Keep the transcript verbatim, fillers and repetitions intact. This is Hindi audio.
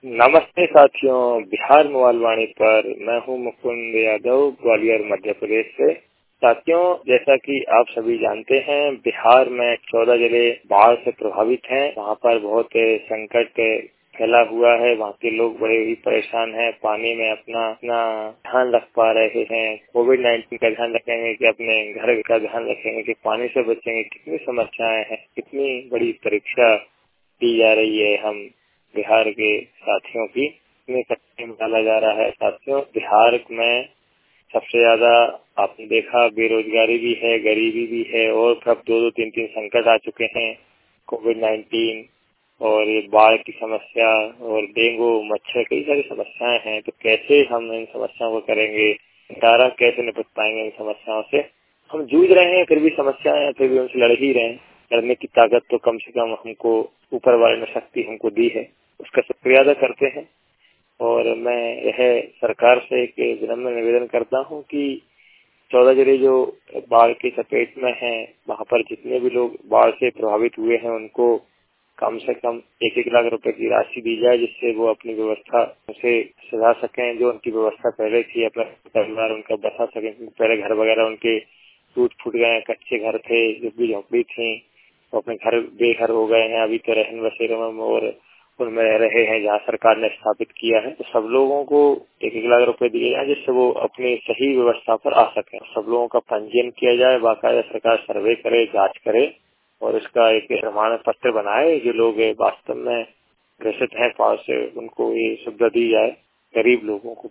नमस्ते साथियों, बिहार मोबाइल वाणी पर मैं हूं मुकुंद यादव, ग्वालियर मध्य प्रदेश से। साथियों, जैसा कि आप सभी जानते हैं, बिहार में चौदह जिले बाढ़ से प्रभावित हैं। वहां पर बहुत संकट फैला हुआ है। वहाँ के लोग बड़े ही परेशान हैं। पानी में अपना अपना ध्यान रख पा रहे हैं। कोविड नाइन्टीन का ध्यान रखेंगे कि अपने घर का ध्यान रखेंगे कि पानी से बचेंगे। कितनी समस्याएं हैं, कितनी बड़ी परीक्षा दी जा रही है हम बिहार के साथियों की, इतने कष्ट में डाला जा रहा है। साथियों, बिहार में सबसे ज्यादा आपने देखा बेरोजगारी भी है, गरीबी भी है और अब दो दो तीन तीन संकट आ चुके हैं। कोविड नाइन्टीन और ये बाढ़ की समस्या और डेंगू, मच्छर, कई सारी समस्याएं हैं। तो कैसे हम इन समस्याओं को करेंगे, निपटारा कैसे निपट पाएंगे इन समस्याओं से? हम जूझ रहे हैं, फिर भी समस्याएं हैं, फिर भी उनसे लड़ ही रहे हैं। लड़ने की ताकत तो कम से कम हमको ऊपर वाले ने शक्ति हमको दी है, उसका शुक्रिया अदा करते हैं। और मैं यह सरकार से एक विनम्र निवेदन करता हूं कि चौदह जिले जो बाढ़ की चपेट में हैं, वहां पर जितने भी लोग बाढ़ से प्रभावित हुए हैं, उनको कम से कम एक एक लाख रुपए की राशि दी जाए, जिससे वो अपनी व्यवस्था उसे सुधार सकें। जो उनकी व्यवस्था पहले थी, अपना परिवार उनका बसा सकें। पहले घर वगैरह उनके टूट फूट गए, कच्चे घर थे, झुग्गी झोंपड़ी थी, तो अपने घर बेघर हो गए हैं। अभी तो रहन बसेरों में और उनमें रह रहे हैं जहाँ सरकार ने स्थापित किया है। तो सब लोगों को एक एक लाख रुपए दिए जाए, जिससे वो अपनी सही व्यवस्था पर आ सके। सब लोगों का पंजीयन किया जाए, बाकायदा सरकार सर्वे करे, जांच करे और इसका एक प्रमाण पत्र बनाए। जो लोग वास्तव में ग्रसित हैं बाढ़ से, उनको ये सुविधा दी जाए, गरीब लोगों को।